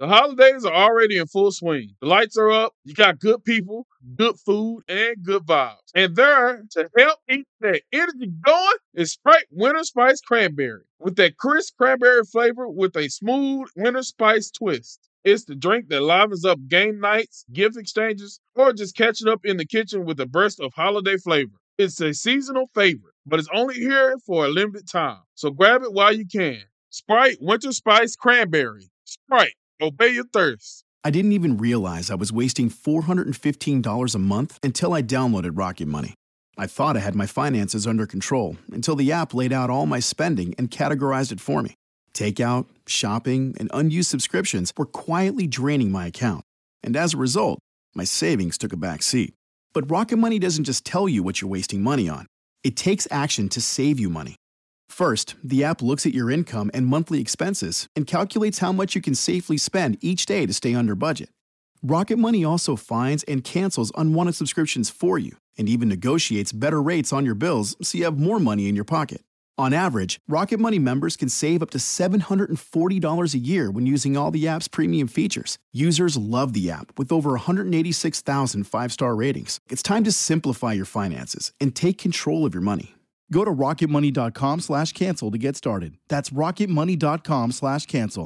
The holidays are already in full swing. The lights are up, you got good people, good food, and good vibes. And there to help keep that energy going is Sprite Winter Spice Cranberry. With that crisp cranberry flavor with a smooth winter spice twist. It's the drink that livens up game nights, gift exchanges, or just catching up in the kitchen with a burst of holiday flavor. It's a seasonal favorite, but it's only here for a limited time. So grab it while you can. Sprite Winter Spice Cranberry. Sprite, obey your thirst. I didn't even realize I was wasting $415 a month until I downloaded Rocket Money. I thought I had my finances under control until the app laid out all my spending and categorized it for me. Takeout, shopping, and unused subscriptions were quietly draining my account. And as a result, my savings took a back seat. But Rocket Money doesn't just tell you what you're wasting money on. It takes action to save you money. First, the app looks at your income and monthly expenses and calculates how much you can safely spend each day to stay under budget. Rocket Money also finds and cancels unwanted subscriptions for you and even negotiates better rates on your bills so you have more money in your pocket. On average, Rocket Money members can save up to $740 a year when using all the app's premium features. Users love the app with over 186,000 five-star ratings. It's time to simplify your finances and take control of your money. Go to rocketmoney.com/cancel to get started. That's rocketmoney.com/cancel.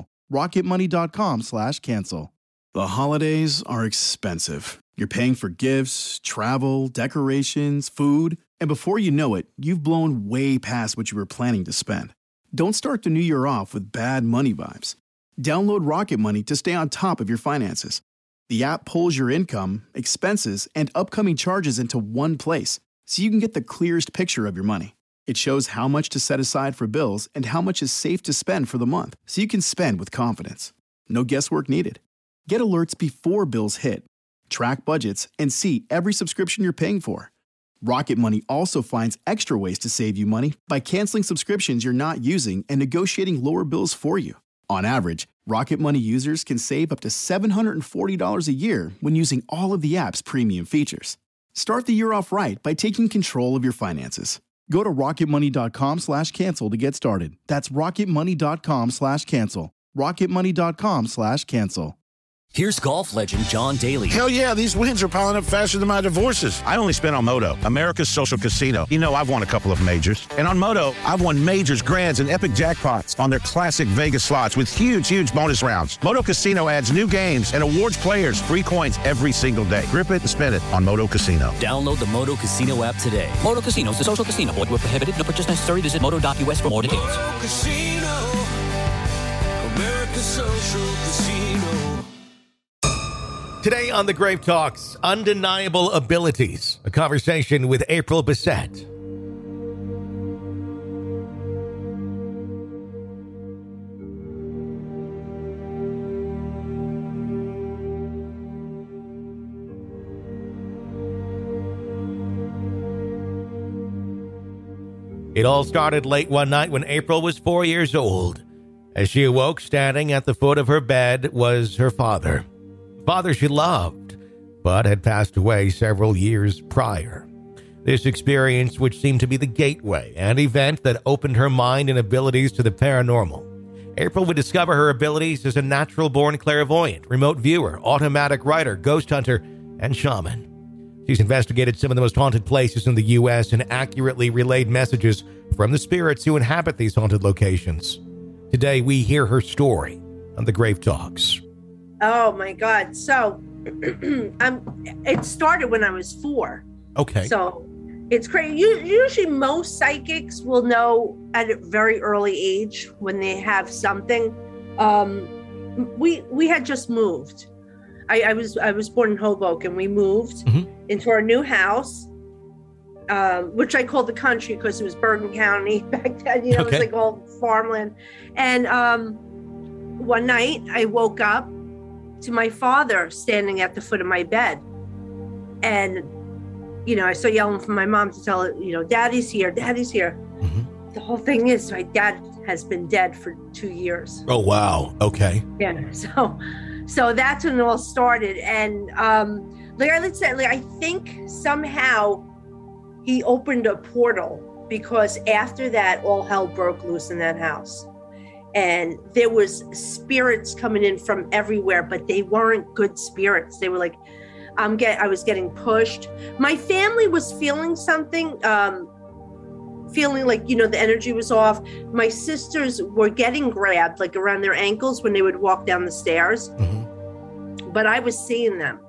rocketmoney.com/cancel. The holidays are expensive. You're paying for gifts, travel, decorations, food, and before you know it, you've blown way past what you were planning to spend. Don't start the new year off with bad money vibes. Download Rocket Money to stay on top of your finances. The app pulls your income, expenses, and upcoming charges into one place, so you can get the clearest picture of your money. It shows how much to set aside for bills and how much is safe to spend for the month, so you can spend with confidence. No guesswork needed. Get alerts before bills hit. Track budgets and see every subscription you're paying for. Rocket Money also finds extra ways to save you money by canceling subscriptions you're not using and negotiating lower bills for you. On average, Rocket Money users can save up to $740 a year when using all of the app's premium features. Start the year off right by taking control of your finances. Go to rocketmoney.com/cancel to get started. That's rocketmoney.com/cancel. rocketmoney.com/cancel. Here's golf legend John Daly. Hell yeah, these wins are piling up faster than my divorces. I only spent on Moto, America's social casino. You know, I've won a couple of majors. And on Moto, I've won majors, grands, and epic jackpots on their classic Vegas slots with huge, huge bonus rounds. Moto Casino adds new games and awards players free coins every single day. Grip it and spin it on Moto Casino. Download the Moto Casino app today. Moto Casino is a social casino. Void where prohibited. No purchase necessary. Visit moto.us for more details. Moto Casino, America's social casino. Today on The Grave Talks, Undeniable Abilities, a conversation with April Bissett. It all started late one night when April was 4 years old. As she awoke, standing at the foot of her bed was her father. Father she loved, but had passed away several years prior. This experience, which seemed to be the gateway and event that opened her mind and abilities to the paranormal. April would discover her abilities as a natural-born clairvoyant, remote viewer, automatic writer, ghost hunter, and shaman. She's investigated some of the most haunted places in the U.S. and accurately relayed messages from the spirits who inhabit these haunted locations. Today, we hear her story on The Grave Talks. Oh my God. So it started when I was 4. Okay. So it's crazy. Usually most psychics will know at a very early age when they have something. We had just moved. I was born in Hoboken. We moved into our new house, which I called the country because it was Bergen County back then. You know, It was like all farmland. And one night I woke up to my father standing at the foot of my bed. And, you know, I started yelling for my mom to tell her, you know, Daddy's here, Daddy's here. Mm-hmm. The whole thing is my dad has been dead for 2 years. Oh, wow. Okay. Yeah. So that's when it all started. And I think somehow he opened a portal because after that, all hell broke loose in that house. and there was spirits coming in from everywhere, but they weren't good spirits. They were like, I was getting pushed. My family was feeling something, feeling like, the energy was off. My sisters were getting grabbed like around their ankles when they would walk down the stairs, but I was seeing them.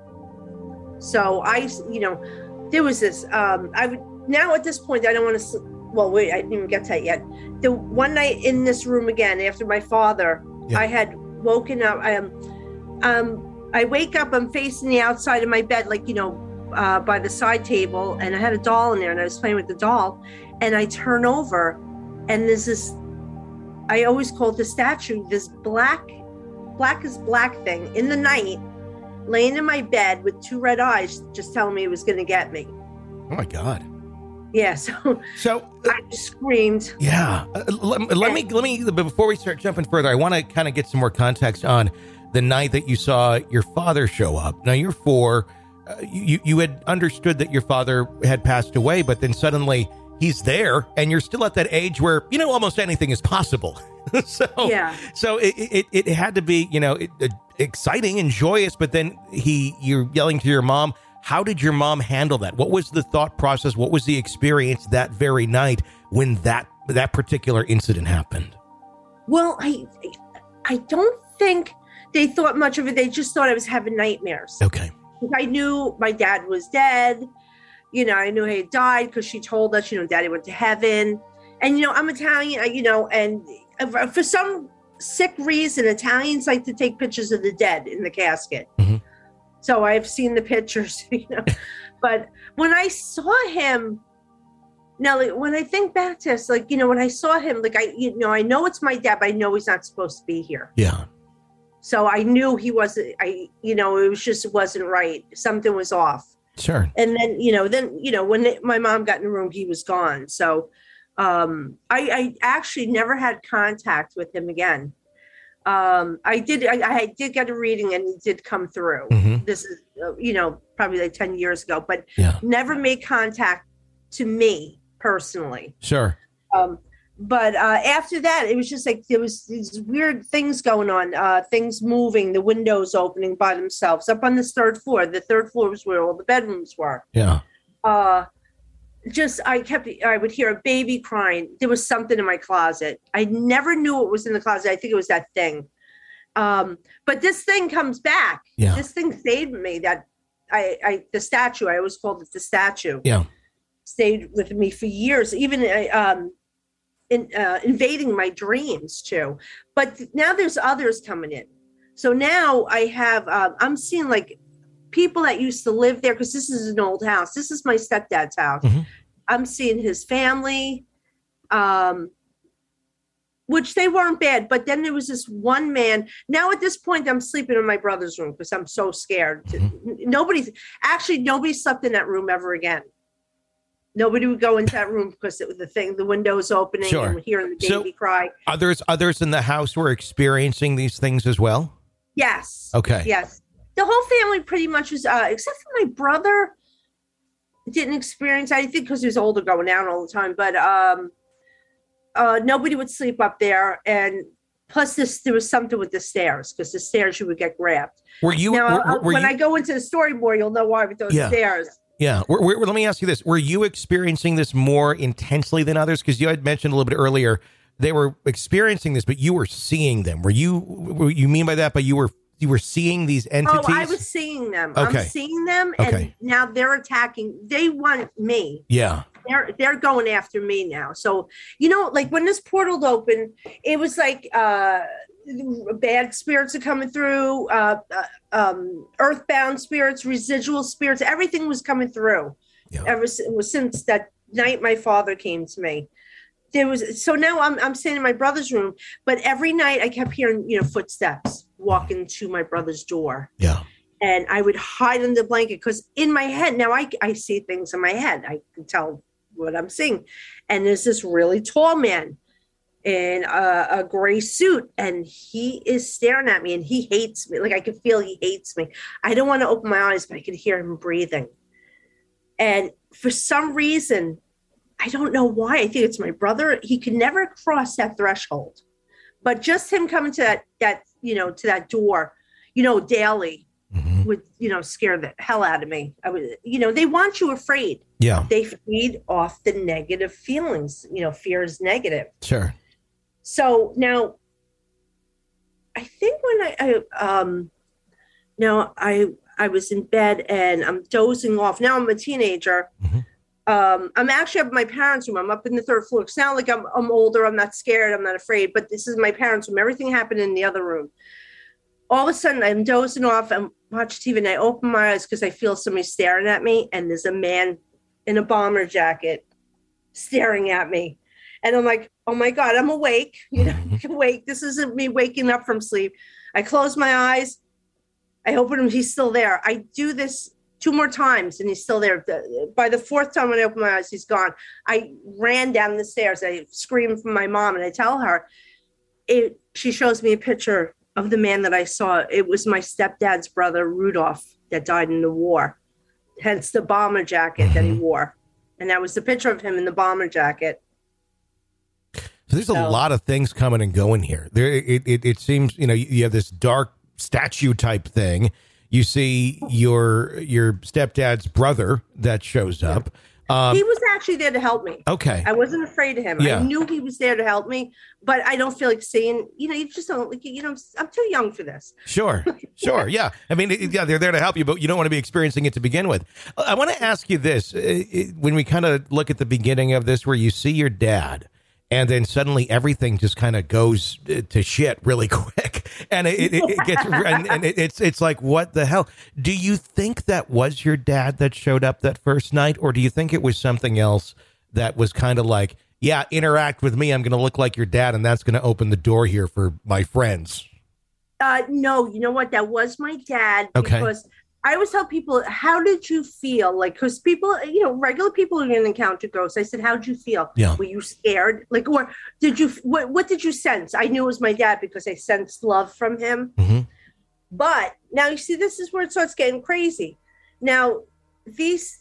So there was this, now at this point, I don't want to, well, wait, I didn't even get to that yet. The one night in this room again, after my father, I had woken up. I wake up, I'm facing the outside of my bed, like, by the side table, and I had a doll in there, and I was playing with the doll, and I turn over, and there's this, I always call it the statue, this black as black thing in the night, laying in my bed with two red eyes, just telling me it was going to get me. Oh my God. Yeah, so I screamed. Yeah, let me. Before we start jumping further, I want to kind of get some more context on the night that you saw your father show up. Now you're 4. You had understood that your father had passed away, but then suddenly he's there, and you're still at that age where almost anything is possible. So it had to be exciting and joyous. But then you're yelling to your mom. How did your mom handle that? What was the thought process? What was the experience that very night when that particular incident happened? Well, I don't think they thought much of it. They just thought I was having nightmares. Okay. I knew my dad was dead. I knew he had died because she told us, Daddy went to heaven. And, I'm Italian, and for some sick reason, Italians like to take pictures of the dead in the casket. Mm-hmm. So I've seen the pictures, but when I saw him, now, like, when I think back to this, like, when I saw him, like, I know it's my dad, but I know he's not supposed to be here. Yeah. So I knew he wasn't, it wasn't right. Something was off. Sure. And then, when my mom got in the room, he was gone. So I actually never had contact with him again. I did get a reading, and it did come through. Mm-hmm. This is, probably like 10 years ago, but never made contact to me personally. Sure. But after that, it was just like there was these weird things going on, things moving, the windows opening by themselves up on the third floor. The third floor was where all the bedrooms were. Yeah. I would hear a baby crying. There was something in my closet. I never knew what was in the closet. I think it was that thing. But this thing comes back. Yeah. This thing stayed with me. That the statue, I always called it the statue. Yeah. Stayed with me for years, even invading my dreams too. But now there's others coming in. So now I have, I'm seeing like people that used to live there, because this is an old house. This is my stepdad's house. Mm-hmm. I'm seeing his family, which they weren't bad. But then there was this one man. Now at this point, I'm sleeping in my brother's room because I'm so scared. Mm-hmm. Nobody slept in that room ever again. Nobody would go into that room because the windows opening, sure, and hearing the baby cry. Others in the house were experiencing these things as well? Yes. Okay. Yes. The whole family pretty much was, except for my brother, didn't experience, I think because he was older, going out all the time, but nobody would sleep up there. And plus there was something with the stairs, because the stairs you would get grabbed. Were you, now, when I go into the story more, you'll know why with those stairs. Yeah. Let me ask you this. Were you experiencing this more intensely than others? Because you had mentioned a little bit earlier, they were experiencing this, but you were seeing them. What you mean by that? But you were seeing these entities? Oh, I was seeing them. Okay. I'm seeing them, okay, and now they're attacking. They want me. Yeah. They're going after me now. So, like when this portal opened, it was like bad spirits are coming through, earthbound spirits, residual spirits, everything was coming through. Yeah. Since that night my father came to me. So now I'm sitting in my brother's room, but every night I kept hearing, footsteps walking to my brother's door. Yeah. And I would hide under the blanket, because in my head, now I see things in my head. I can tell what I'm seeing. And there's this really tall man in a gray suit, and he is staring at me, and he hates me. Like, I can feel he hates me. I don't want to open my eyes, but I can hear him breathing. And for some reason, I don't know why, I think it's my brother, he could never cross that threshold. But just him coming to that to that door, daily would, scare the hell out of me. I would, they want you afraid. Yeah. They feed off the negative feelings. Fear is negative. Sure. So now I think when I was in bed and I'm dozing off. Now I'm a teenager. I'm actually up in my parents' room. I'm up in the third floor. It's not like I'm older. I'm not scared. I'm not afraid. But this is my parents' room. Everything happened in the other room. All of a sudden, I'm dozing off. I'm watching TV, and I open my eyes because I feel somebody staring at me. And there's a man in a bomber jacket staring at me. And I'm like, oh, my God, I'm awake. Awake. This isn't me waking up from sleep. I close my eyes. I open him. He's still there. I do this 2 more times and he's still there. By the 4th time when I open my eyes, he's gone. I ran down the stairs. I screamed for my mom and I tell her, she shows me a picture of the man that I saw. It was my stepdad's brother, Rudolph, that died in the war. Hence the bomber jacket that he wore. And that was the picture of him in the bomber jacket. So there's a lot of things coming and going here. It seems, you have this dark statue type thing. You see your stepdad's brother that shows up. He was actually there to help me. Okay. I wasn't afraid of him. Yeah. I knew he was there to help me, but I don't feel like seeing, you just don't like, I'm too young for this. Sure. Yeah. I mean, they're there to help you, but you don't want to be experiencing it to begin with. I want to ask you this. When we kind of look at the beginning of this, where you see your dad, and then suddenly everything just kind of goes to shit really quick. And it gets, and it's like, what the hell? Do you think that was your dad that showed up that first night? Or do you think it was something else that was kind of like, yeah, interact with me. I'm going to look like your dad. And that's going to open the door here for my friends. No, you know what? That was my dad. Okay. Because I always tell people, how did you feel? Like, because people, regular people are going to encounter ghosts. I said, how'd you feel? Yeah. Were you scared? Like, or did you, what did you sense? I knew it was my dad because I sensed love from him. Mm-hmm. But now you see, this is where it starts getting crazy. Now, this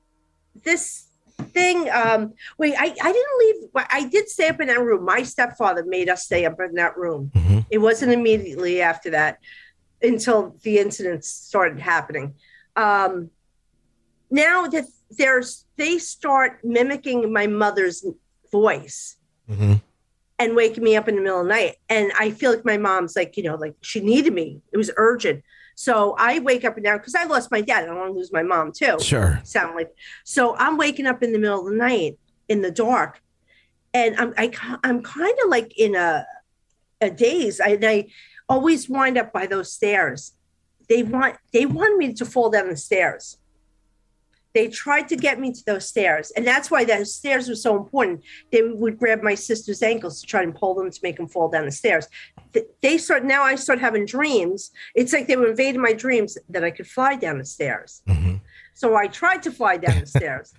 thing, I didn't leave. I did stay up in that room. My stepfather made us stay up in that room. Mm-hmm. It wasn't immediately after that, until the incidents started happening. Now that they start mimicking my mother's voice and waking me up in the middle of the night. And I feel like my mom's like, like she needed me. It was urgent. So I wake up and down because I lost my dad. I don't want to lose my mom too. Sure. So I'm waking up in the middle of the night in the dark. And I'm kind of like in a daze. I always wind up by those stairs. They want me to fall down the stairs. They tried to get me to those stairs. And that's why those stairs were so important. They would grab my sister's ankles to try and pull them to make them fall down the stairs. Now I start having dreams. It's like they were invading my dreams that I could fly down the stairs. Mm-hmm. So I tried to fly down the stairs.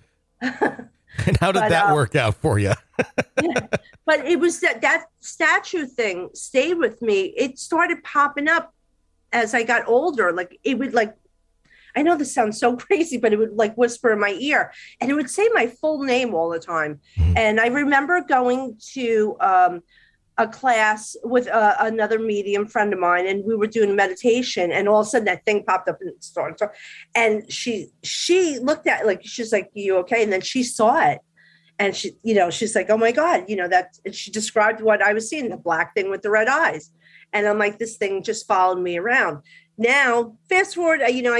And how did that work out for you? Yeah, but it was that statue thing stayed with me. It started popping up as I got older. Like it would I know this sounds so crazy, but it would whisper in my ear and it would say my full name all the time. Mm-hmm. And I remember going to a class with another medium friend of mine, and we were doing meditation, and all of a sudden that thing popped up and started. And she looked at she's like, "You okay?" And then she saw it, and she's like, "Oh my God," that. And she described what I was seeing, the black thing with the red eyes, and I'm like, this thing just followed me around. Now, fast forward,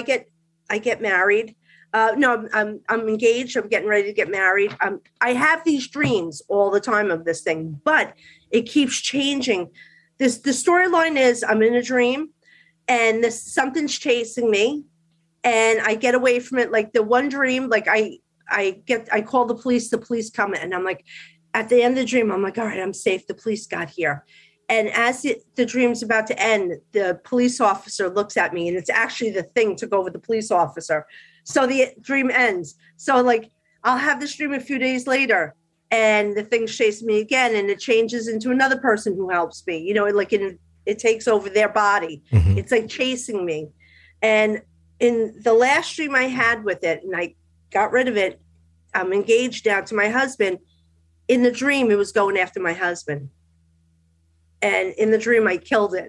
I get married. No, I'm engaged. I'm getting ready to get married. I have these dreams all the time of this thing, but it keeps changing. The storyline is I'm in a dream and something's chasing me and I get away from it. Like the one dream, I call the police come in, and I'm like, at the end of the dream, I'm like, all right, I'm safe. The police got here. And as the dream's about to end, the police officer looks at me, and it's actually the thing took over the police officer. So the dream ends. So I'll have this dream a few days later, and the thing's chasing me again, and it changes into another person who helps me. It takes over their body. Mm-hmm. It's like chasing me. And in the last dream I had with it, and I got rid of it, I'm engaged now to my husband. In the dream, it was going after my husband. And in the dream, I killed it.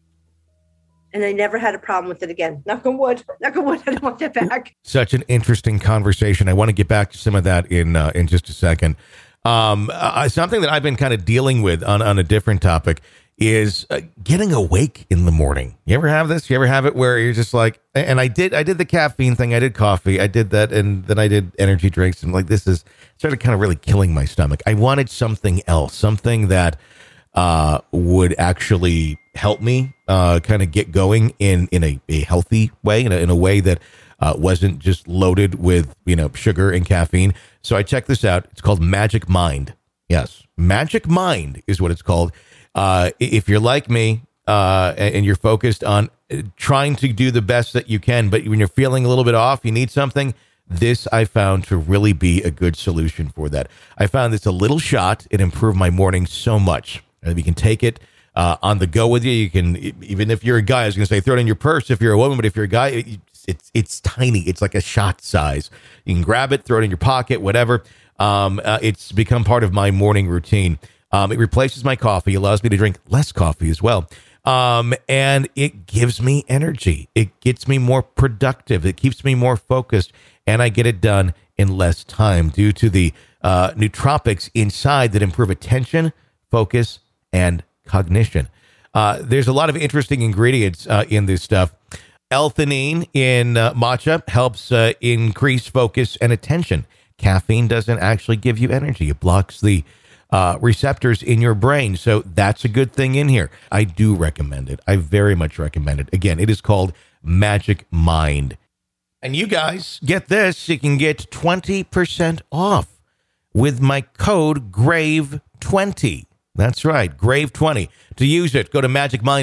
And I never had a problem with it again. Knock on wood. Knock on wood. I don't want that back. Such an interesting conversation. I want to get back to some of that in just a second. Something that I've been kind of dealing with on a different topic is getting awake in the morning. You ever have this? You ever have it where you're just like, and I did the caffeine thing. I did coffee. I did that. And then I did energy drinks. And like, this is started kind of really killing my stomach. I wanted something else, something that would actually help me kind of get going in a healthy way, in a way that wasn't just loaded with, sugar and caffeine. So I checked this out. It's called Magic Mind. Yes, Magic Mind is what it's called. If you're like me and you're focused on trying to do the best that you can, but when you're feeling a little bit off, you need something, this I found to really be a good solution for that. I found this a little shot. It improved my morning so much. You can take it on the go with you. You can, even if you're a guy, I was going to say throw it in your purse if you're a woman, but if you're a guy, it's tiny. It's like a shot size. You can grab it, throw it in your pocket, whatever. It's become part of my morning routine. It replaces my coffee, allows me to drink less coffee as well. And it gives me energy. It gets me more productive. It keeps me more focused, and I get it done in less time due to the nootropics inside that improve attention, focus, and cognition. There's a lot of interesting ingredients in this stuff. L-theanine in matcha helps increase focus and attention. Caffeine doesn't actually give you energy. It blocks the receptors in your brain. So that's a good thing in here. I do recommend it. I very much recommend it. Again, it is called Magic Mind. And you guys, get this. You can get 20% off with my code GRAVE20. That's right, GRAVE20. To use it, go to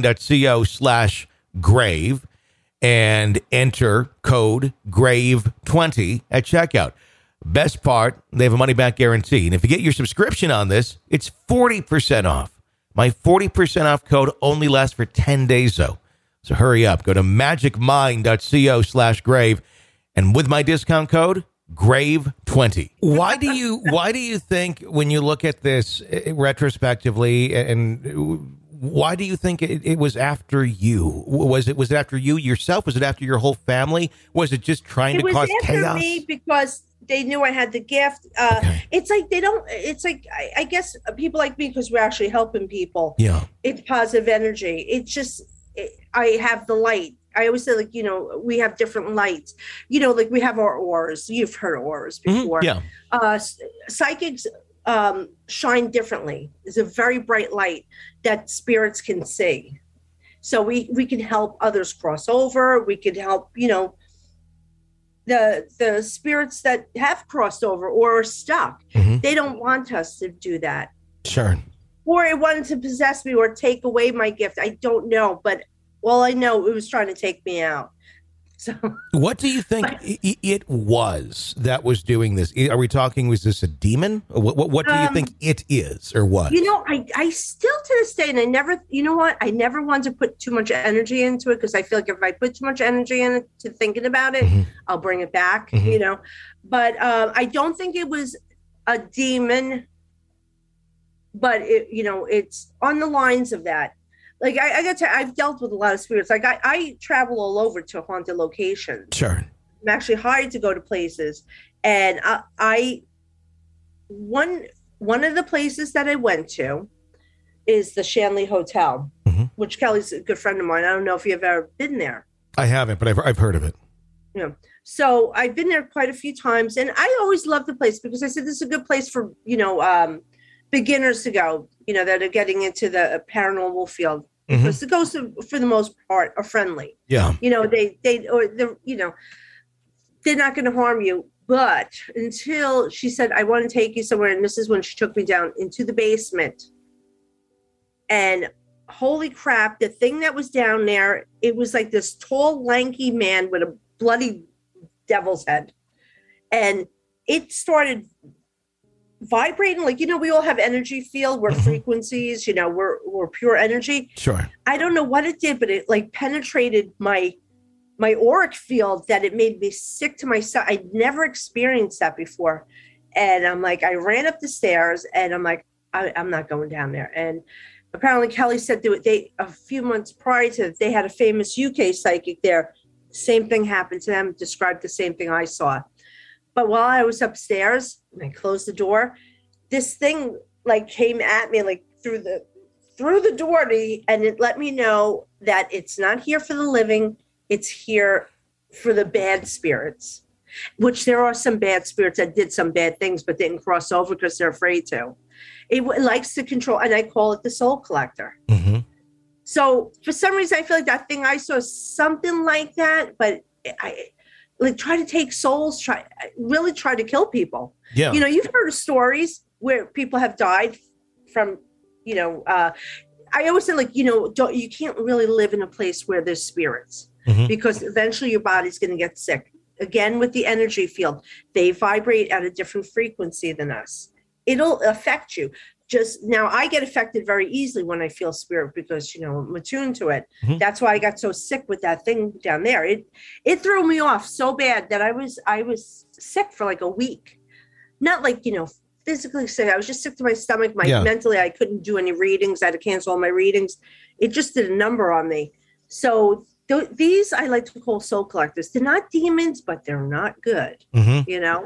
magicmind.co/grave and enter code GRAVE20 at checkout. Best part, they have a money-back guarantee. And if you get your subscription on this, it's 40% off. My 40% off code only lasts for 10 days, though. So hurry up. Go to magicmind.co/grave. And with my discount code, GRAVE20. Why do you think, when you look at this retrospectively, and why do you think it was after you? Was it after you yourself? Was it after your whole family? Was it just trying to cause chaos? It was after me because they knew I had the gift. Okay. It's like I guess people like me, because we're actually helping people. Yeah. It's positive energy. It's just, I have the light. I always say, like, we have different lights, like we have our auras. You've heard auras before. Mm-hmm. Yeah. Psychics shine differently. It's a very bright light that spirits can see. So we can help others cross over. We can help, the spirits that have crossed over or are stuck. Mm-hmm. They don't want us to do that. Sure. Or it wanted to possess me or take away my gift. I don't know, but all I know, it was trying to take me out. So, what do you think it was that was doing this? Are we talking, was this a demon? What do you think it is or what? I still to this day, and I never wanted to put too much energy into it, because I feel like if I put too much energy into thinking about it, mm-hmm. I'll bring it back, Mm-hmm. But I don't think it was a demon, but it's on the lines of that. Like I've dealt with a lot of spirits. Like I travel all over to haunted locations. Sure. I'm actually hired to go to places, and one of the places that I went to is the Shanley Hotel, mm-hmm. which Kelly's a good friend of mine. I don't know if you've ever been there. I haven't, but I've heard of it. Yeah. So I've been there quite a few times, and I always love the place because I said this is a good place for beginners to go. That are getting into the paranormal field. Mm-hmm. Because the ghosts, for the most part, are friendly. Yeah. They're not going to harm you. But until she said, I want to take you somewhere. And this is when she took me down into the basement. And holy crap, the thing that was down there, it was like this tall, lanky man with a bloody devil's head. And it started vibrating, like, we all have energy field, we're mm-hmm. frequencies, we're pure energy. Sure. I don't know what it did, but it like penetrated my auric field that it made me sick to my stomach. I'd never experienced that before. And I'm like, I ran up the stairs and I'm like, I'm not going down there. And apparently Kelly said they a few months prior to that, they had a famous UK psychic there. Same thing happened to them, described the same thing I saw. But while I was upstairs and I closed the door, this thing like came at me like through the door and it let me know that it's not here for the living, it's here for the bad spirits, which there are some bad spirits that did some bad things but didn't cross over because they're afraid to. It likes to control, and I call it the soul collector. Mm-hmm. So for some reason, I feel like that thing I saw something like that, but I like try to take souls, really try to kill people. Yeah. You've heard of stories where people have died from, I always say like, you can't really live in a place where there's spirits because eventually your body's going to get sick. Again, with the energy field, they vibrate at a different frequency than us. It'll affect you. Just now, I get affected very easily when I feel spirit because, I'm attuned to it. Mm-hmm. That's why I got so sick with that thing down there. It threw me off so bad that I was sick for like a week. Not like, physically sick. I was just sick to my stomach. Mentally, I couldn't do any readings. I had to cancel all my readings. It just did a number on me. So these I like to call soul collectors. They're not demons, but they're not good. Mm-hmm.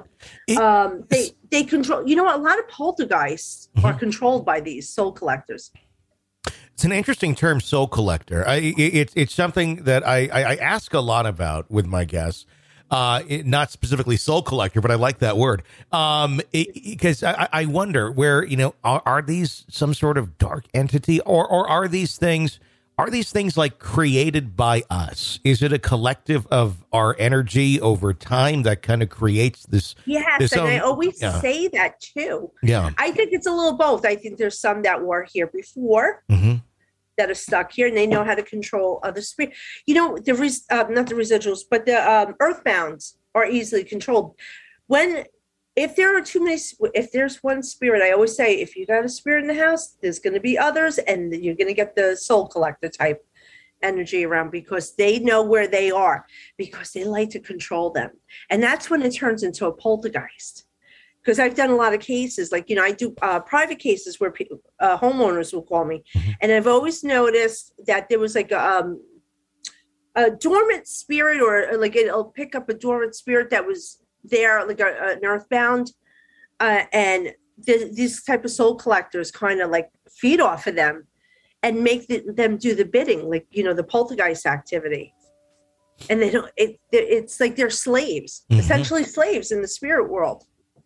They control. A lot of poltergeists are controlled by these soul collectors. It's an interesting term, soul collector. It's something that I ask a lot about with my guests. Not specifically soul collector, but I like that word. Because I wonder where, are these some sort of dark entity or are these things like created by us? Is it a collective of our energy over time that kind of creates this? Yes. And I always say that too. Yeah. I think it's a little both. I think there's some that were here before. That are stuck here and they know how to control other spirit. Not the residuals, but the earthbounds are easily controlled. If there are too many, if there's one spirit, I always say, if you got a spirit in the house, there's going to be others and you're going to get the soul collector type energy around because they know where they are because they like to control them. And that's when it turns into a poltergeist. Because I've done a lot of cases, like, I do private cases where homeowners will call me. And I've always noticed that there was like a dormant spirit or like it'll pick up a dormant spirit that was there, like an earthbound. And these type of soul collectors kind of like feed off of them and make them do the bidding, like, the poltergeist activity. And they don't, it's like they're slaves, essentially slaves in the spirit world.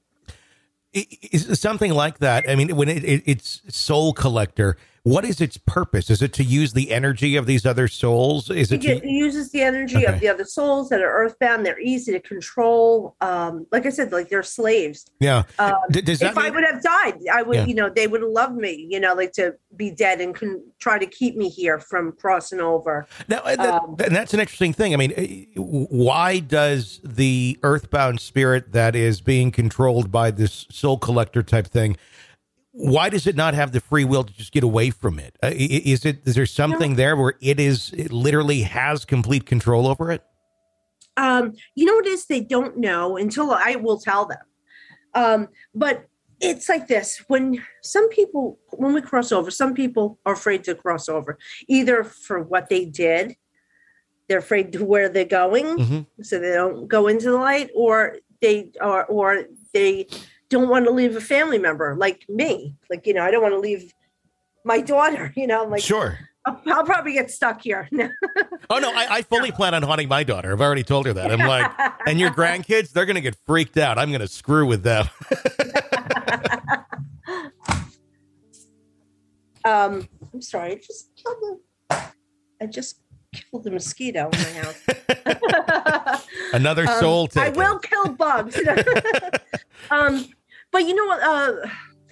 Is something like that. I mean, when it's soul collector, what is its purpose? Is it to use the energy of these other souls? It uses the energy of the other souls that are earthbound. They're easy to control. Like I said, like they're slaves. Yeah. Does that I would have died, I would, they would have loved me, like to be dead and try to keep me here from crossing over. Now, and that's an interesting thing. I mean, why does the earthbound spirit that is being controlled by this soul collector type thing, why does it not have the free will to just get away from it? Is there something there where it literally has complete control over it? What it is? They don't know until I will tell them. But it's like this, when we cross over, some people are afraid to cross over, either for what they did. They're afraid to where they're going, so they don't go into the light, or they don't want to leave a family member like me. Like, I don't want to leave my daughter, I'm like, sure. I'll probably get stuck here. Oh, no, I fully plan on haunting my daughter. I've already told her that. I'm like, and your grandkids, they're going to get freaked out. I'm going to screw with them. I'm sorry. I just killed a mosquito in my house. Another soul taken. I will kill bugs. But you know what?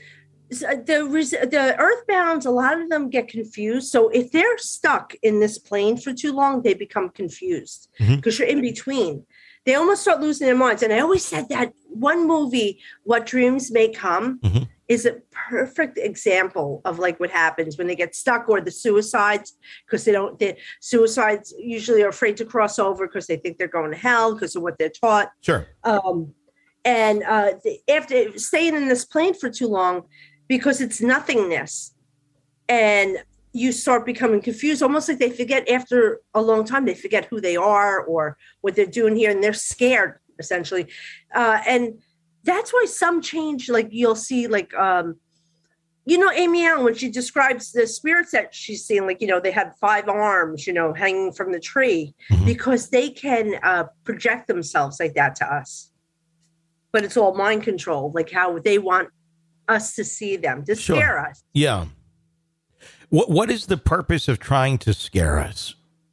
The earthbounds, a lot of them get confused. So if they're stuck in this plane for too long, they become confused because you're in between. They almost start losing their minds. And I always said that one movie, What Dreams May Come, is a perfect example of like what happens when they get stuck, or the suicides, because the suicides usually are afraid to cross over because they think they're going to hell because of what they're taught. Sure. And after staying in this plane for too long, because it's nothingness, and you start becoming confused, almost like they forget after a long time, they forget who they are or what they're doing here, and they're scared, essentially. And that's why some change, like you'll see, like, Amy Allen, when she describes the spirits that she's seeing, like, they had 5 arms, hanging from the tree, because they can project themselves like that to us. But it's all mind control, like how they want us to see them, to scare us. Yeah. What is the purpose of trying to scare us?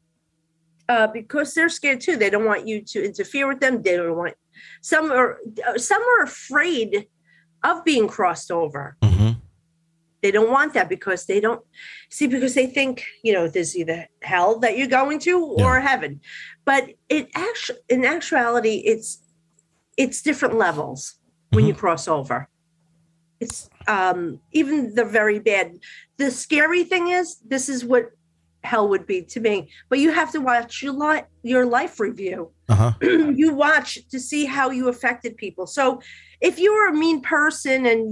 Because they're scared too. They don't want you to interfere with them. They don't want. Some are afraid of being crossed over. They don't want that because they think, there's either hell that you're going to or heaven. But in actuality, it's different levels when you cross over. It's even the very bad. The scary thing is, this is what hell would be to me. But you have to watch your life review. You watch to see how you affected people. So if you were a mean person and,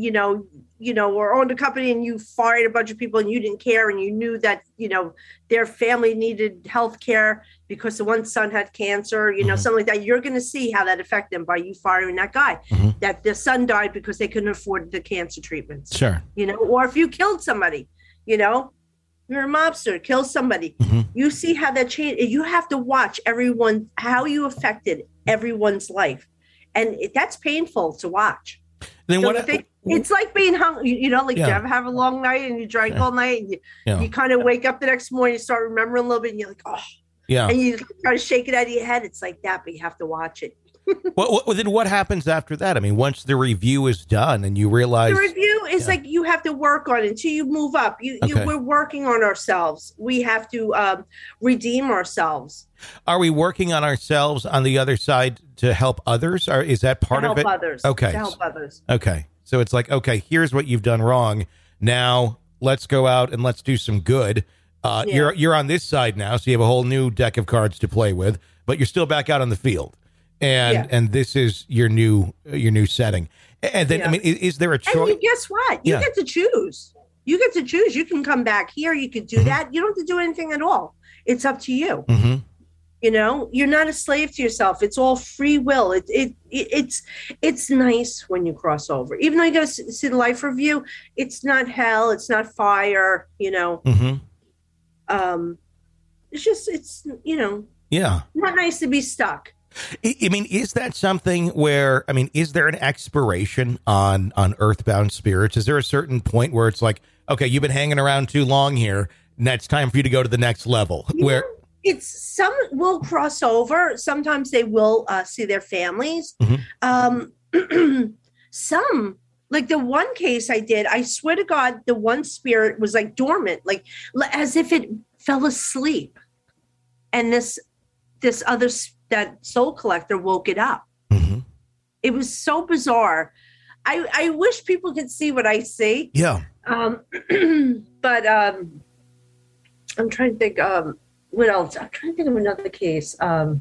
or owned a company and you fired a bunch of people and you didn't care and you knew that, their family needed health care because the one son had cancer, something like that, you're going to see how that affected them by you firing that guy, that the son died because they couldn't afford the cancer treatments. Sure. Or if you killed somebody, you're a mobster, kill somebody. You see how that changed. You have to watch how you affected everyone's life. And that's painful to watch. Then it's like being hungry, you ever have a long night and you drank all night and you kind of wake up the next morning, you start remembering a little bit and you're like, oh, yeah. And you try to shake it out of your head. It's like that, but you have to watch it. Then what happens after that? I mean, once the review is done and you realize... The review is like you have to work on it until you move up. We're working on ourselves. We have to redeem ourselves. Are we working on ourselves on the other side to help others? Or is that part of it? Others. Okay. To help others. Okay. So it's like, okay, here's what you've done wrong. Now let's go out and let's do some good. You're on this side now, so you have a whole new deck of cards to play with, but you're still back out on the field. And this is your new setting. And then, I mean, is there a choice? And guess what? You get to choose. You get to choose. You can come back here. You could do that. You don't have to do anything at all. It's up to you. You're not a slave to yourself. It's all free will. It's nice when you cross over. Even though you got to see the life review, it's not hell. It's not fire. It's not nice to be stuck. I mean, is that something where, is there an expiration on earthbound spirits? Is there a certain point where it's like, okay, you've been hanging around too long here, and it's time for you to go to the next level? Some will cross over. Sometimes they will see their families. Some, like the one case I did, I swear to God, the one spirit was like dormant, like as if it fell asleep. And this other that soul collector woke it up. It was so bizarre. I wish people could see what I see. Yeah. But I'm trying to think. What else? I'm trying to think of another case.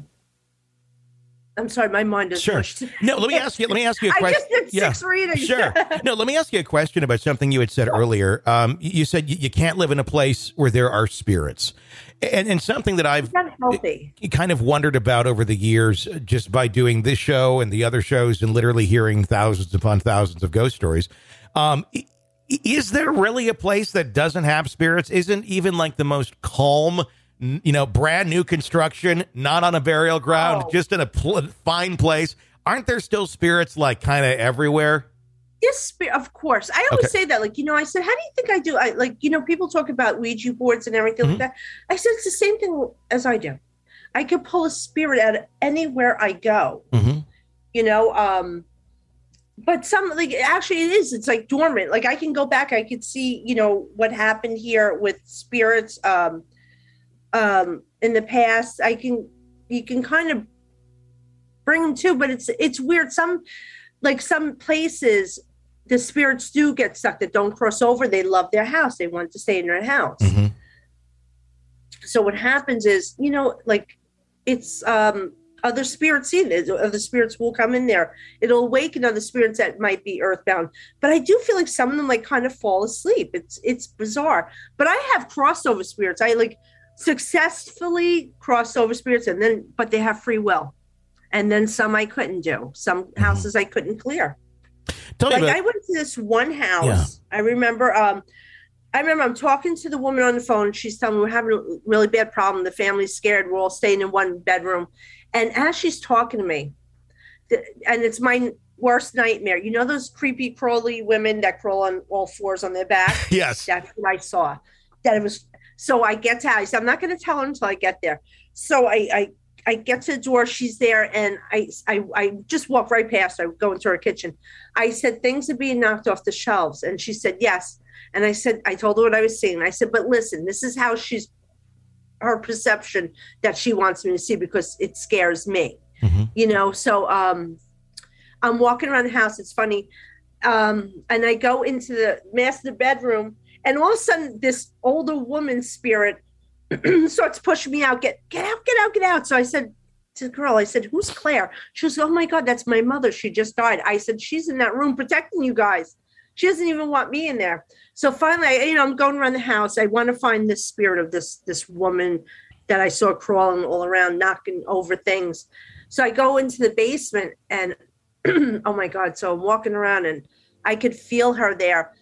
I'm sorry, my mind is pushed. No, let me ask you a question. I just did 6 readings. Sure. No, let me ask you a question about something you had said earlier. You said you can't live in a place where there are spirits. And something that I've kind of wondered about over the years, just by doing this show and the other shows and literally hearing thousands upon thousands of ghost stories. Is there really a place that doesn't have spirits? Isn't even like the most calm, brand new construction, not on a burial ground, just in a fine place? Aren't there still spirits like kind of everywhere? Yes, of course. I always say that, I said, how do you think I do? People talk about Ouija boards and everything like that. I said, it's the same thing as I do. I could pull a spirit out of anywhere I go, but actually it is, it's like dormant. Like I can go back, I could see, what happened here with spirits, in the past. You can kind of bring them too, but it's weird. Some places, the spirits do get stuck that don't cross over. They love their house. They want to stay in their house. So what happens is, it's, other spirits in it. Other spirits will come in there. It'll awaken other spirits that might be earthbound. But I do feel like some of them like kind of fall asleep. It's bizarre. But I have crossover spirits. I like successfully crossed over spirits, but they have free will. And then some I couldn't do. Some houses I couldn't clear. I went to this one house. Yeah. I remember I'm talking to the woman on the phone. She's telling me we're having a really bad problem. The family's scared. We're all staying in one bedroom. And as she's talking to me, and it's my worst nightmare. You know those creepy, crawly women that crawl on all fours on their back? Yes. That's what I saw. So I get to her. I said, I'm not going to tell her until I get there. So I get to the door. She's there. And I just walk right past her. I go into her kitchen. I said, things are being knocked off the shelves. And she said, yes. And I told her what I was seeing. I said, but listen, this is how her perception that she wants me to see because it scares me, So I'm walking around the house. It's funny. And I go into the master bedroom and all of a sudden this older woman spirit starts pushing me out. Get out. So I said to the girl, who's Claire? She goes, oh my God, that's my mother. She just died. I said, she's in that room protecting you guys. She doesn't even want me in there. So finally, I'm going around the house. I want to find this spirit of this woman that I saw crawling all around, knocking over things. So I go into the basement and, oh my God. So I'm walking around and I could feel her there.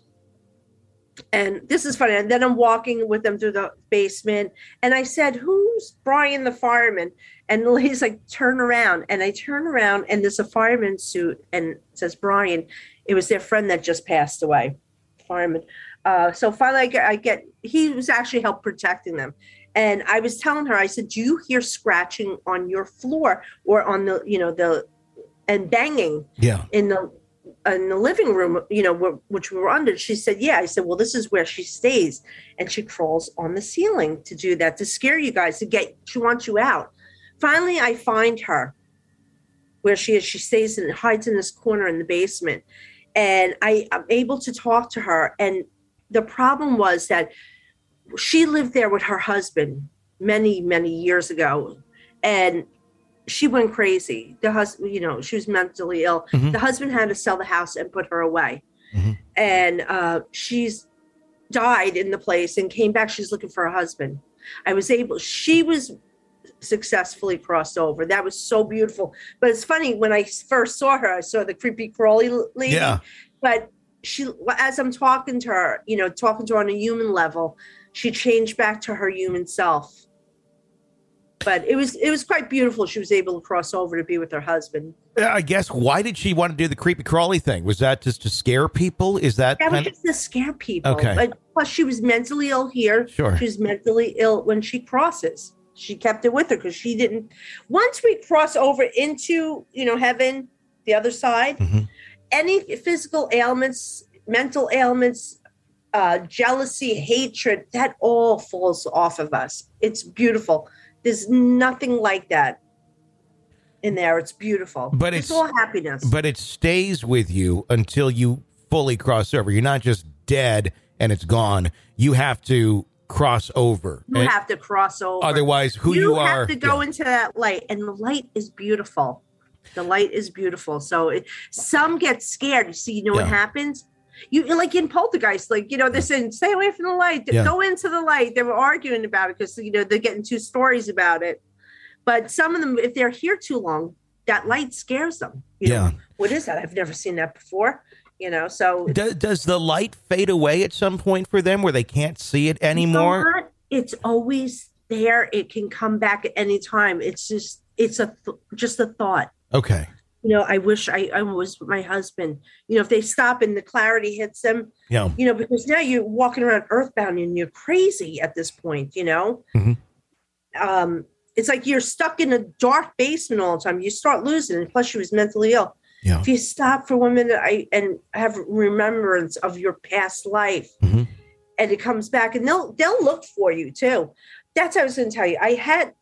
And this is funny. And then I'm walking with them through the basement. And I said, who's Brian the fireman? And the lady's like, turn around. And I turn around and there's a fireman suit and it says, Brian. It was their friend that just passed away, fireman. So finally he was actually helped protecting them. And I was telling her, I said, do you hear scratching on your floor or on and banging in the living room, which we were under? She said, yeah. I said, well, this is where she stays. And she crawls on the ceiling to do that, to scare you guys, she wants you out. Finally, I find her where she is. She stays and hides in this corner in the basement. And I'm able to talk to her. And the problem was that she lived there with her husband many, many years ago. And she went crazy. The husband, she was mentally ill. Mm-hmm. The husband had to sell the house and put her away. Mm-hmm. And she's died in the place and came back. She's looking for her husband. She was successfully crossed over. That was so beautiful. But it's funny, when I first saw her, I saw the creepy crawly lady. Yeah. But as I'm talking to her, talking to her on a human level, she changed back to her human self. But it was quite beautiful. She was able to cross over to be with her husband. I guess, why did she want to do the creepy crawly thing? Was that just to scare people? Is that was just to scare people. Okay. But plus, she was mentally ill here. Sure. She's mentally ill when she crosses. She kept it with her because she didn't. Once we cross over into, heaven, the other side, any physical ailments, mental ailments, jealousy, hatred, that all falls off of us. It's beautiful. There's nothing like that in there. It's beautiful. But it's all happiness. But it stays with you until you fully cross over. You're not just dead and it's gone. You have to cross over. You have to cross over. Otherwise, you are. You have to go into that light, and the light is beautiful. The light is beautiful. So some get scared. You see, what happens? You like in Poltergeist, they're saying, stay away from the light. Yeah. Go into the light. They were arguing about it because, they're getting 2 stories about it. But some of them, if they're here too long, that light scares them. What is that? I've never seen that before. So does the light fade away at some point for them where they can't see it anymore? It's always there. It can come back at any time. It's just a thought. Okay. I wish I was with my husband. If they stop and the clarity hits them, because now you're walking around earthbound and you're crazy at this point, Mm-hmm. It's like you're stuck in a dark basement all the time. You start losing it. Plus, she was mentally ill. Yeah. If you stop for 1 minute and have remembrance of your past life, and it comes back, and they'll look for you too. That's what I was going to tell you. I have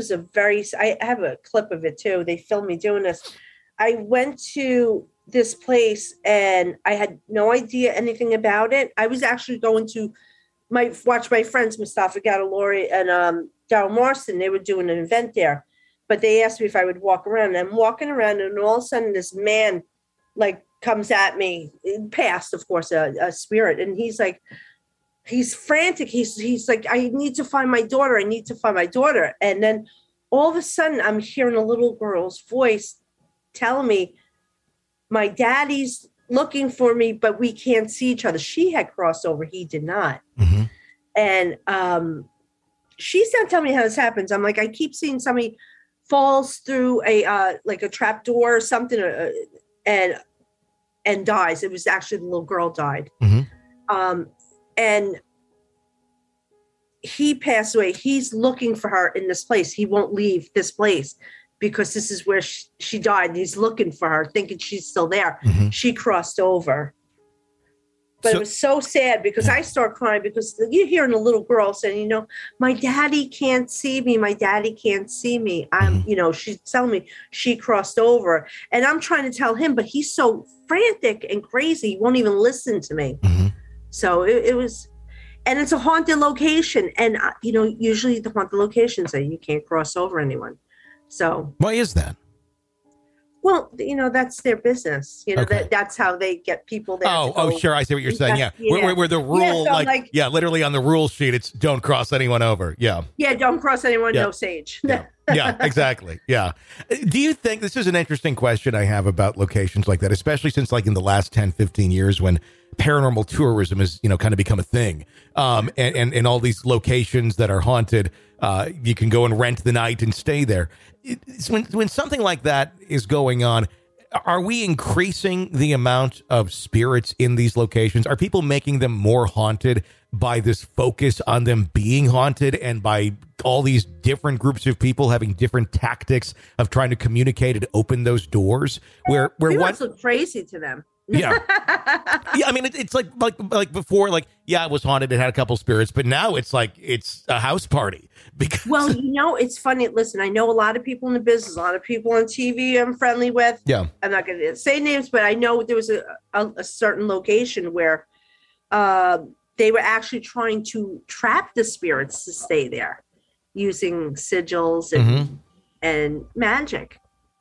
a clip of it too. They filmed me doing this. I went to this place and I had no idea anything about it. I was actually going to watch my friends, Mustafa Gadalori and Daryl Marston. They were doing an event there. but they asked me if I would walk around. And I'm walking around, and all of a sudden this man like comes at me, past, of course, a spirit. And he's like, he's frantic. He's like, I need to find my daughter. I need to find my daughter. And then all of a sudden I'm hearing a little girl's voice telling me, my daddy's looking for me, but we can't see each other. She had crossed over. He did not. Mm-hmm. And she's not telling me how this happens. I'm like, I keep seeing somebody falls through a like a trap door or something, and dies. It was actually the little girl died. Mm-hmm. And he passed away. He's looking for her in this place. He won't leave this place because this is where she died. And he's looking for her, thinking she's still there. Mm-hmm. She crossed over. But it was so sad because I start crying because you're hearing a little girl saying, my daddy can't see me. My daddy can't see me. She's telling me she crossed over. And I'm trying to tell him, but he's so frantic and crazy. He won't even listen to me. Mm-hmm. So it was, and it's a haunted location. And, usually the haunted locations say you can't cross over anyone. So why is that? Well, that's their business. Okay. That's how they get people there. Oh, sure. I see what you're saying. Yeah. Where the rule, literally on the rule sheet, it's don't cross anyone over. Yeah. Yeah. Don't cross anyone. Yeah. No sage. Yeah, exactly. Yeah. Do you think this is an interesting question I have about locations like that, especially since like in the last 10, 15 years when paranormal tourism has, kind of become a thing. And all these locations that are haunted, you can go and rent the night and stay there. When something like that is going on, are we increasing the amount of spirits in these locations? Are people making them more haunted by this focus on them being haunted and by all these different groups of people having different tactics of trying to communicate and open those doors? Where one look crazy to them. Yeah. Yeah. I mean, it's like before, it was haunted. It had a couple spirits, but now it's like, it's a house party because. Well, it's funny. Listen, I know a lot of people in the business, a lot of people on TV I'm friendly with. Yeah. I'm not going to say names, but I know there was a certain location where they were actually trying to trap the spirits to stay there using sigils and magic.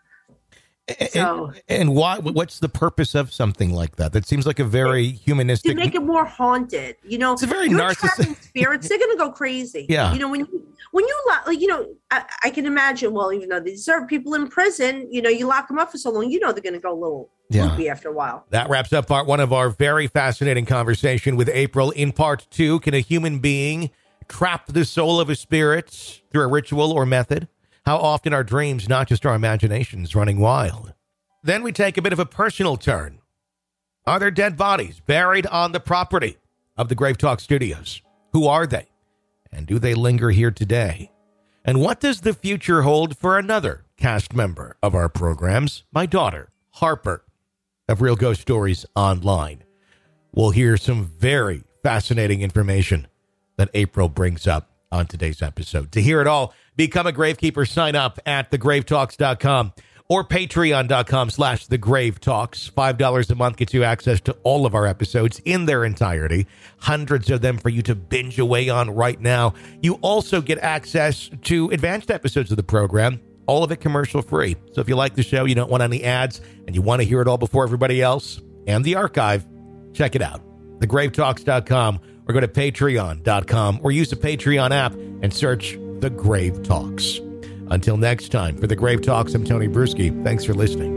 And what's the purpose of something like that? That seems like a very humanistic. To make it more haunted, It's a very narcissistic. Spirits, they're going to go crazy. Yeah. When you I can imagine. Well, even though these are people in prison, you lock them up for so long, they're going to go a little loopy after a while. That wraps up part one of our very fascinating conversation with April. In part two, can a human being trap the soul of a spirit through a ritual or method? How often are dreams not just our imaginations running wild? Then we take a bit of a personal turn. Are there dead bodies buried on the property of the Grave Talk Studios? Who are they? And do they linger here today? And what does the future hold for another cast member of our programs, my daughter, Harper, of Real Ghost Stories Online? We'll hear some very fascinating information that April brings up on today's episode. To hear it all, become a Gravekeeper. Sign up at thegravetalks.com or patreon.com/thegravetalks. $5 a month gets you access to all of our episodes in their entirety. Hundreds of them for you to binge away on right now. You also get access to advanced episodes of the program, all of it commercial free. So if you like the show, you don't want any ads, and you want to hear it all before everybody else, and the archive, check it out. Thegravetalks.com or go to patreon.com or use the Patreon app and search The Grave Talks. Until next time, for The Grave Talks, I'm Tony Bruschi. Thanks for listening.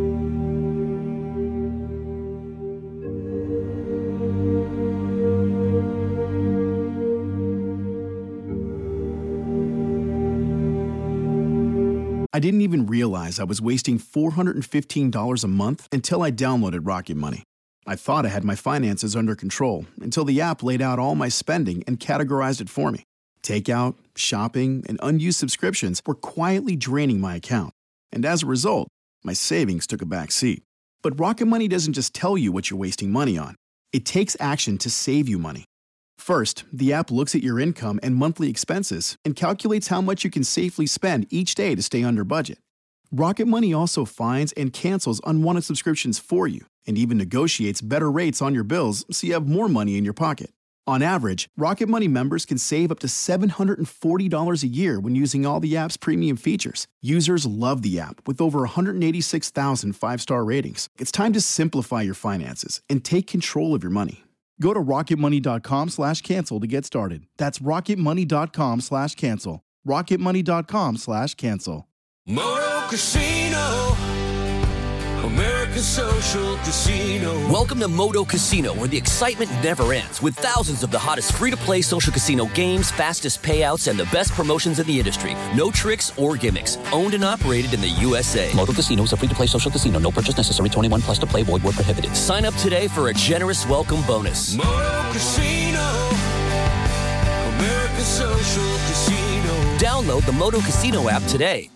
I didn't even realize I was wasting $415 a month until I downloaded Rocket Money. I thought I had my finances under control until the app laid out all my spending and categorized it for me. Takeout, shopping, and unused subscriptions were quietly draining my account. And as a result, my savings took a back seat. But Rocket Money doesn't just tell you what you're wasting money on. It takes action to save you money. First, the app looks at your income and monthly expenses and calculates how much you can safely spend each day to stay under budget. Rocket Money also finds and cancels unwanted subscriptions for you and even negotiates better rates on your bills so you have more money in your pocket. On average, Rocket Money members can save up to $740 a year when using all the app's premium features. Users love the app with over 186,000 five-star ratings. It's time to simplify your finances and take control of your money. Go to rocketmoney.com/cancel to get started. That's rocketmoney.com/cancel. rocketmoney.com/cancel. Moto Casino, America's social casino. Welcome to Moto Casino, where the excitement never ends, with thousands of the hottest free-to-play social casino games, fastest payouts, and the best promotions in the industry. No tricks or gimmicks. Owned and operated in the USA. Moto Casino is a free-to-play social casino. No purchase necessary. 21 plus to play. Void where prohibited. Sign up today for a generous welcome bonus. Moto Casino, America's social casino. Download the Moto Casino app today.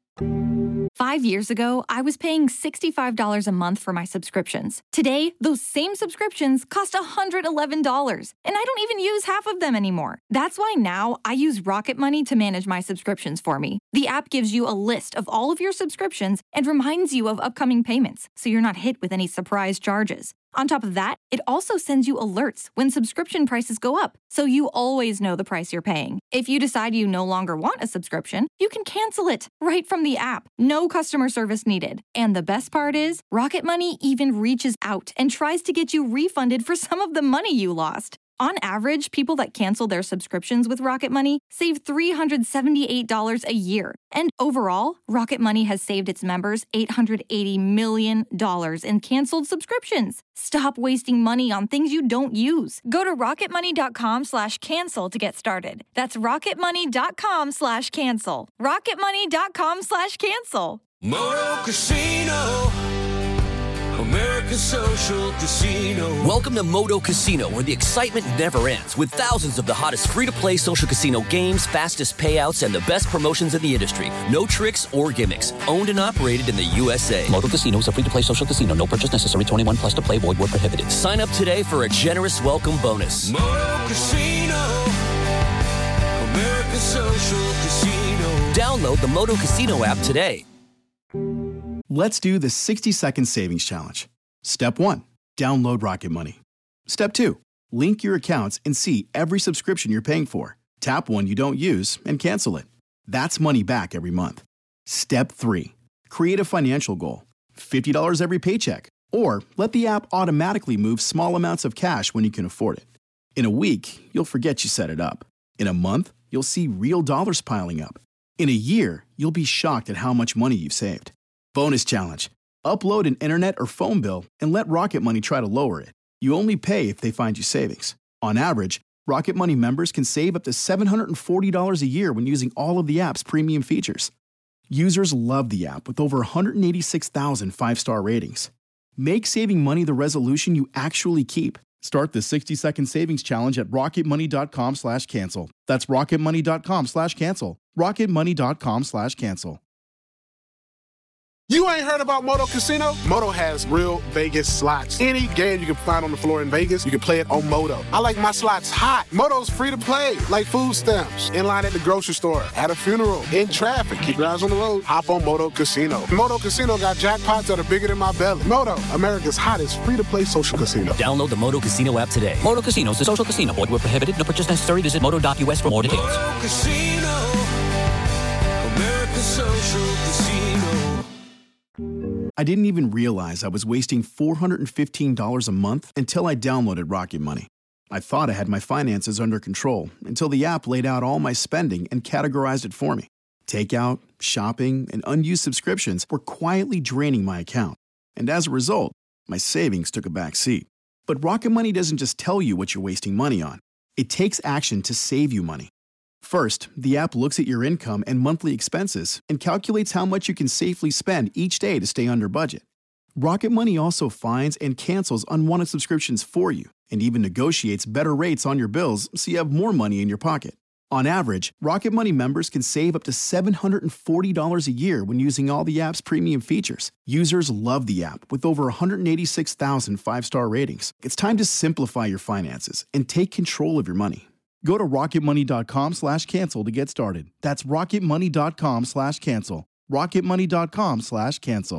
5 years ago, I was paying $65 a month for my subscriptions. Today, those same subscriptions cost $111, and I don't even use half of them anymore. That's why now I use Rocket Money to manage my subscriptions for me. The app gives you a list of all of your subscriptions and reminds you of upcoming payments, so you're not hit with any surprise charges. On top of that, it also sends you alerts when subscription prices go up, so you always know the price you're paying. If you decide you no longer want a subscription, you can cancel it right from the app. No customer service needed. And the best part is, Rocket Money even reaches out and tries to get you refunded for some of the money you lost. On average, people that cancel their subscriptions with Rocket Money save $378 a year. And overall, Rocket Money has saved its members $880 million in canceled subscriptions. Stop wasting money on things you don't use. Go to rocketmoney.com/cancel to get started. That's rocketmoney.com/cancel. rocketmoney.com/cancel. Moto Casino, America's social casino. Welcome to Moto Casino, where the excitement never ends, with thousands of the hottest free-to-play social casino games, fastest payouts, and the best promotions in the industry. No tricks or gimmicks. Owned and operated in the USA. Moto Casino is a free-to-play social casino. No purchase necessary. 21 plus to play. Void where prohibited. Sign up today for a generous welcome bonus. Moto Casino, America's social casino. Download the Moto Casino app today. Let's do the 60-second savings challenge. Step 1, download Rocket Money. Step 2, link your accounts and see every subscription you're paying for. Tap one you don't use and cancel it. That's money back every month. Step 3, create a financial goal. $50 every paycheck. Or let the app automatically move small amounts of cash when you can afford it. In a week, you'll forget you set it up. In a month, you'll see real dollars piling up. In a year, you'll be shocked at how much money you've saved. Bonus challenge. Upload an internet or phone bill and let Rocket Money try to lower it. You only pay if they find you savings. On average, Rocket Money members can save up to $740 a year when using all of the app's premium features. Users love the app with over 186,000 five-star ratings. Make saving money the resolution you actually keep. Start the 60-second savings challenge at rocketmoney.com/cancel. That's rocketmoney.com/cancel. rocketmoney.com/cancel. You ain't heard about Moto Casino? Moto has real Vegas slots. Any game you can find on the floor in Vegas, you can play it on Moto. I like my slots hot. Moto's free to play, like food stamps. In line at the grocery store, at a funeral, in traffic. Keep your eyes on the road. Hop on Moto Casino. Moto Casino got jackpots that are bigger than my belly. Moto, America's hottest free-to-play social casino. Download the Moto Casino app today. Moto Casino is a social casino. Void where prohibited. No purchase necessary. Visit moto.us for more details. Moto Casino, America's social casino. I didn't even realize I was wasting $415 a month until I downloaded Rocket Money. I thought I had my finances under control until the app laid out all my spending and categorized it for me. Takeout, shopping, and unused subscriptions were quietly draining my account. And as a result, my savings took a back seat. But Rocket Money doesn't just tell you what you're wasting money on. It takes action to save you money. First, the app looks at your income and monthly expenses and calculates how much you can safely spend each day to stay under budget. Rocket Money also finds and cancels unwanted subscriptions for you and even negotiates better rates on your bills so you have more money in your pocket. On average, Rocket Money members can save up to $740 a year when using all the app's premium features. Users love the app with over 186,000 five-star ratings. It's time to simplify your finances and take control of your money. Go to rocketmoney.com/cancel to get started. That's rocketmoney.com/cancel. rocketmoney.com/cancel.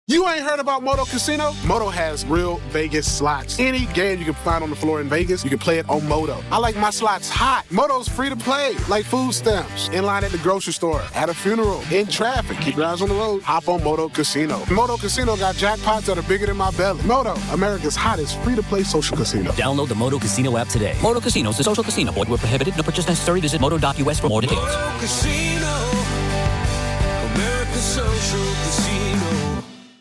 You ain't heard about Moto Casino? Moto has real Vegas slots. Any game you can find on the floor in Vegas, you can play it on Moto. I like my slots hot. Moto's free to play, like food stamps. In line at the grocery store, at a funeral, in traffic. Keep your eyes on the road. Hop on Moto Casino. Moto Casino got jackpots that are bigger than my belly. Moto, America's hottest free-to-play social casino. Download the Moto Casino app today. Moto Casino is a social casino. Void where prohibited. No purchase necessary. Visit moto.us for more details. Moto Casino, America's social casino.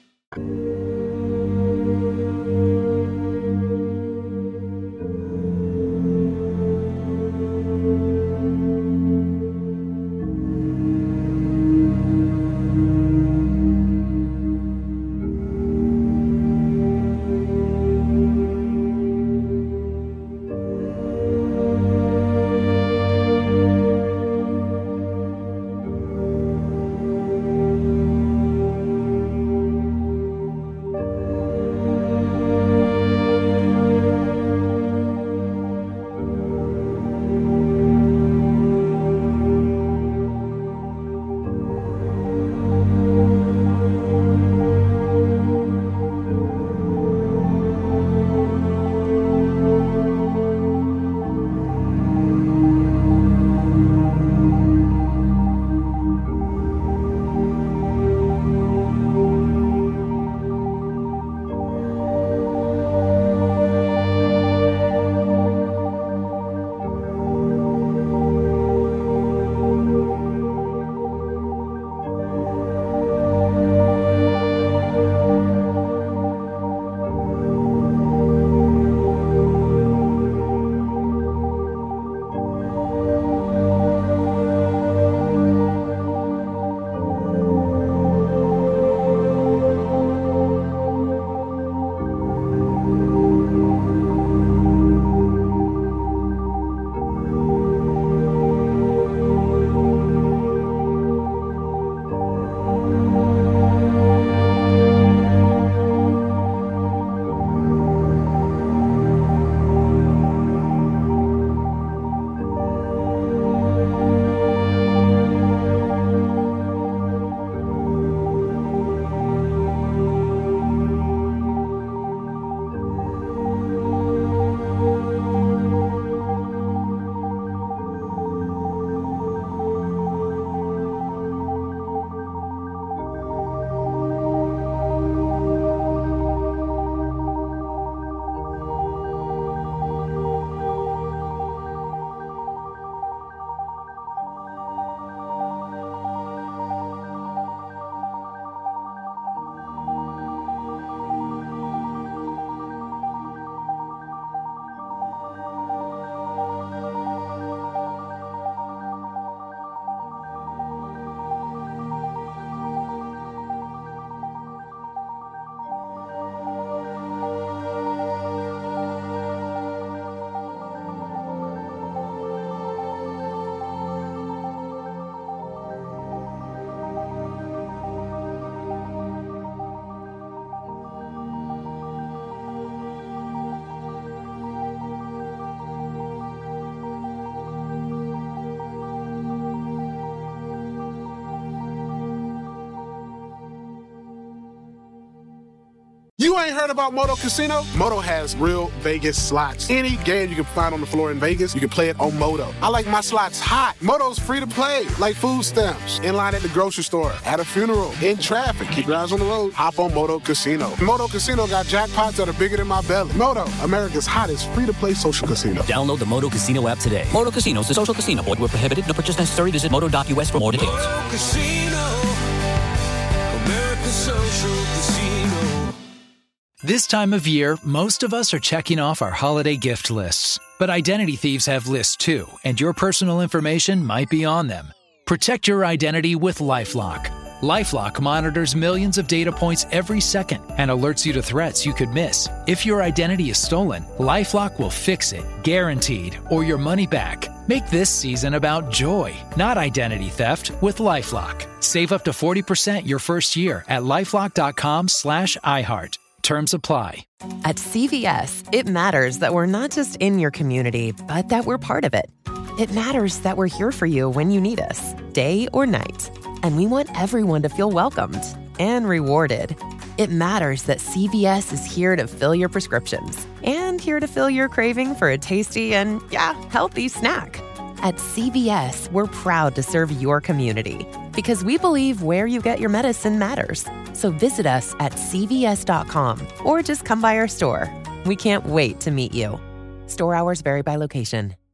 You ain't heard about Moto Casino? Moto has real Vegas slots. Any game you can find on the floor in Vegas, you can play it on Moto. I like my slots hot. Moto's free to play, like food stamps. In line at the grocery store, at a funeral, in traffic. Keep your eyes on the road. Hop on Moto Casino. Moto Casino got jackpots that are bigger than my belly. Moto, America's hottest free-to-play social casino. Download the Moto Casino app today. Moto Casino is a social casino. Void where prohibited. No purchase necessary. Visit moto.us for more details. Moto Casino, America's social casino. This time of year, most of us are checking off our holiday gift lists. But identity thieves have lists too, and your personal information might be on them. Protect your identity with LifeLock. LifeLock monitors millions of data points every second and alerts you to threats you could miss. If your identity is stolen, LifeLock will fix it, guaranteed, or your money back. Make this season about joy, not identity theft, with LifeLock. Save up to 40% your first year at LifeLock.com/iHeart. Terms apply. At CVS, it matters that we're not just in your community, but that we're part of it. It matters that we're here for you when you need us, day or night. And we want everyone to feel welcomed and rewarded. It matters that CVS is here to fill your prescriptions and here to fill your craving for a tasty and, healthy snack. At CVS, we're proud to serve your community because we believe where you get your medicine matters. So visit us at cvs.com or just come by our store. We can't wait to meet you. Store hours vary by location.